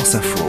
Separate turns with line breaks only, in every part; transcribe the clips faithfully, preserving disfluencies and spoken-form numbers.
France Info.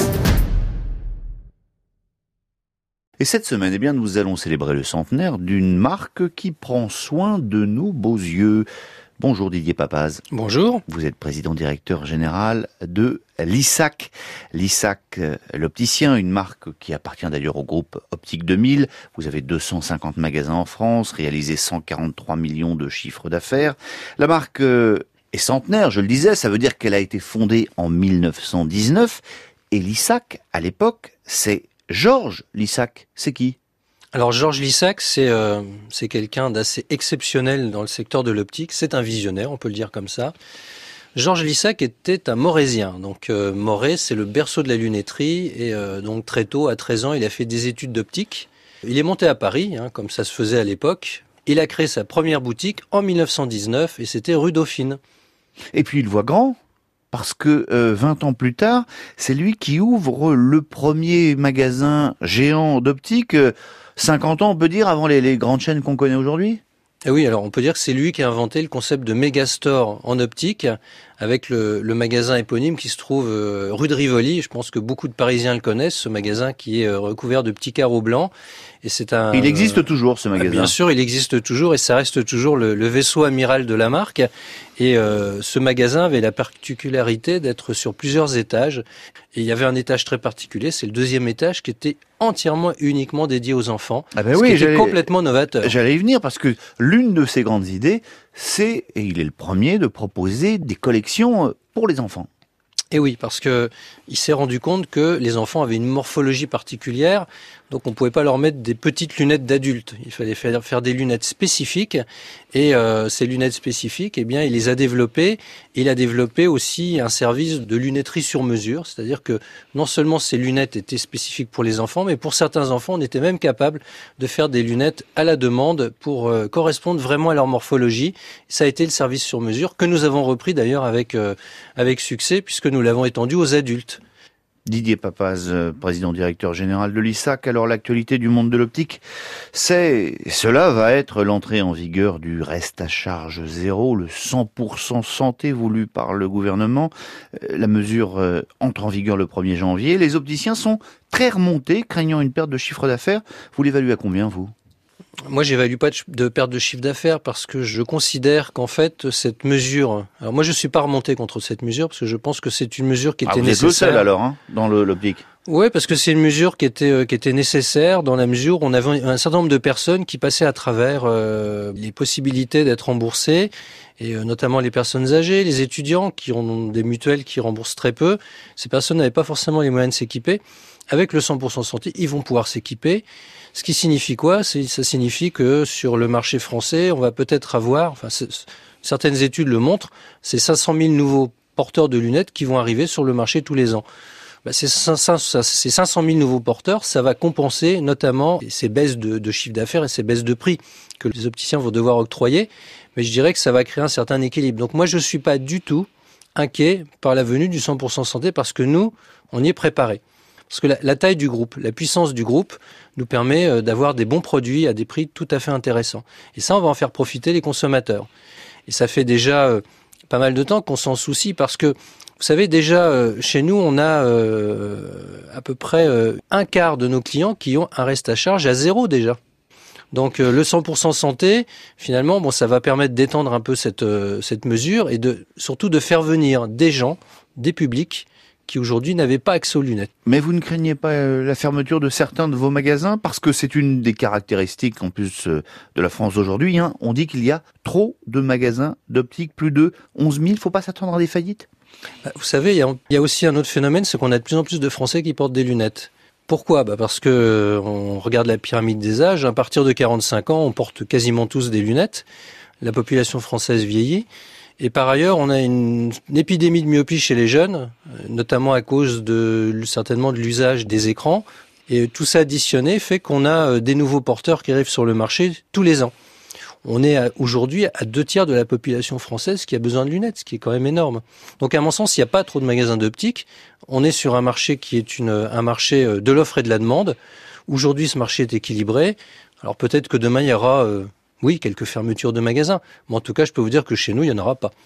Et cette semaine, eh bien, nous allons célébrer le centenaire d'une marque qui prend soin de nos beaux yeux. Bonjour Didier Papaz.
Bonjour.
Vous êtes président directeur général de Lissac. Lissac, l'opticien, une marque qui appartient d'ailleurs au groupe Optique deux mille. Vous avez deux cent cinquante magasins en France, réalisé cent quarante-trois millions de chiffres d'affaires. La marque est centenaire, je le disais, ça veut dire qu'elle a été fondée en mille neuf cent dix-neuf. Et Lissac, à l'époque, c'est Georges Lissac. C'est qui ?
Alors Georges Lissac, c'est euh, c'est quelqu'un d'assez exceptionnel dans le secteur de l'optique. C'est un visionnaire, on peut le dire comme ça. Georges Lissac était un Moraisien. Donc euh, Morez, c'est le berceau de la lunetterie. Et euh, donc très tôt, à treize ans, il a fait des études d'optique. Il est monté à Paris, hein, comme ça se faisait à l'époque. Il a créé sa première boutique en mille neuf cent dix-neuf et c'était rue Dauphine.
Et puis il voit grand. Parce que euh, vingt ans plus tard, c'est lui qui ouvre le premier magasin géant d'optique. Euh, cinquante ans, on peut dire, avant les, les grandes chaînes qu'on connaît aujourd'hui ?
Et oui, alors on peut dire que c'est lui qui a inventé le concept de Megastore en optique, avec le, le magasin éponyme qui se trouve euh, rue de Rivoli. Je pense que beaucoup de Parisiens le connaissent, ce magasin qui est euh, recouvert de petits carreaux blancs. Et c'est un.
Il existe euh, toujours, ce magasin.
Bien sûr, il existe toujours et ça reste toujours le, le vaisseau amiral de la marque. Et euh, ce magasin avait la particularité d'être sur plusieurs étages. Et il y avait un étage très particulier, c'est le deuxième étage qui était entièrement et uniquement dédié aux enfants.
Ah ben
ce
oui,
qui était complètement novateur.
J'allais y venir parce que l'une de ses grandes idées, c'est, et il est le premier, de proposer des collections pour les enfants.
Et oui, parce que il s'est rendu compte que les enfants avaient une morphologie particulière, donc on pouvait pas leur mettre des petites lunettes d'adultes. Il fallait faire, faire des lunettes spécifiques, et euh, ces lunettes spécifiques, eh bien, il les a développées. Il a développé aussi un service de lunetterie sur mesure, c'est-à-dire que non seulement ces lunettes étaient spécifiques pour les enfants, mais pour certains enfants, on était même capable de faire des lunettes à la demande pour euh, correspondre vraiment à leur morphologie. Ça a été le service sur mesure que nous avons repris d'ailleurs avec euh, avec succès, puisque nous Nous l'avons étendu aux adultes.
Didier Papaz, président directeur général de Lissac. Alors l'actualité du monde de l'optique, c'est, cela va être l'entrée en vigueur du reste à charge zéro, le cent pour cent santé voulu par le gouvernement. La mesure entre en vigueur le premier janvier. Les opticiens sont très remontés, craignant une perte de chiffre d'affaires. Vous l'évaluez à combien, vous ?
Moi, j'évalue pas de perte de chiffre d'affaires parce que je considère qu'en fait, cette mesure... Alors moi, je suis pas remonté contre cette mesure parce que je pense que c'est une mesure qui était
ah, vous
nécessaire.
Vous êtes le seul alors, hein, dans le, l'optique.
Oui, parce que c'est une mesure qui était euh, qui était nécessaire dans la mesure où on avait un certain nombre de personnes qui passaient à travers euh, les possibilités d'être remboursées, et euh, notamment les personnes âgées, les étudiants qui ont des mutuelles qui remboursent très peu. Ces personnes n'avaient pas forcément les moyens de s'équiper. Avec le cent pour cent santé, ils vont pouvoir s'équiper. Ce qui signifie quoi ? C'est, ça signifie que sur le marché français, on va peut-être avoir, enfin, certaines études le montrent, c'est cinq cent mille nouveaux porteurs de lunettes qui vont arriver sur le marché tous les ans. Bah, ces cinq cent mille nouveaux porteurs, ça va compenser notamment ces baisses de, de chiffre d'affaires et ces baisses de prix que les opticiens vont devoir octroyer. Mais je dirais que ça va créer un certain équilibre. Donc moi, je ne suis pas du tout inquiet par la venue du cent pour cent santé parce que nous, on y est préparés. Parce que la, la taille du groupe, la puissance du groupe nous permet euh, d'avoir des bons produits à des prix tout à fait intéressants. Et ça, on va en faire profiter les consommateurs. Et ça fait déjà euh, pas mal de temps qu'on s'en soucie parce que, vous savez, déjà, euh, chez nous, on a euh, à peu près euh, un quart de nos clients qui ont un reste à charge à zéro déjà. Donc euh, le cent pour cent santé, finalement, bon, ça va permettre d'étendre un peu cette, euh, cette mesure et de surtout de faire venir des gens, des publics, qui aujourd'hui n'avaient pas accès aux lunettes.
Mais vous ne craignez pas euh, la fermeture de certains de vos magasins ? Parce que c'est une des caractéristiques en plus euh, de la France d'aujourd'hui. Hein. On dit qu'il y a trop de magasins d'optique, plus de onze mille. Il ne faut pas s'attendre à des faillites ?
Bah, vous savez, il y, a, il y a aussi un autre phénomène, c'est qu'on a de plus en plus de Français qui portent des lunettes. Pourquoi ? Bah parce que euh, on regarde la pyramide des âges. À partir de quarante-cinq ans, on porte quasiment tous des lunettes. La population française vieillit. Et par ailleurs, on a une, une épidémie de myopie chez les jeunes, notamment à cause de certainement de l'usage des écrans. Et tout ça additionné fait qu'on a des nouveaux porteurs qui arrivent sur le marché tous les ans. On est à, aujourd'hui à deux tiers de la population française qui a besoin de lunettes, ce qui est quand même énorme. Donc à mon sens, il n'y a pas trop de magasins d'optique. On est sur un marché qui est une, un marché de l'offre et de la demande. Aujourd'hui, ce marché est équilibré. Alors peut-être que demain, il y aura... Euh, Oui, quelques fermetures de magasins. Mais en tout cas, je peux vous dire que chez nous, il n'y en aura pas.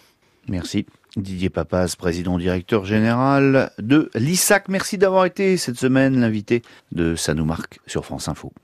Merci. Didier Papaz, président directeur général de l'I S A C. Merci d'avoir été cette semaine l'invité de Ça nous marque sur France Info.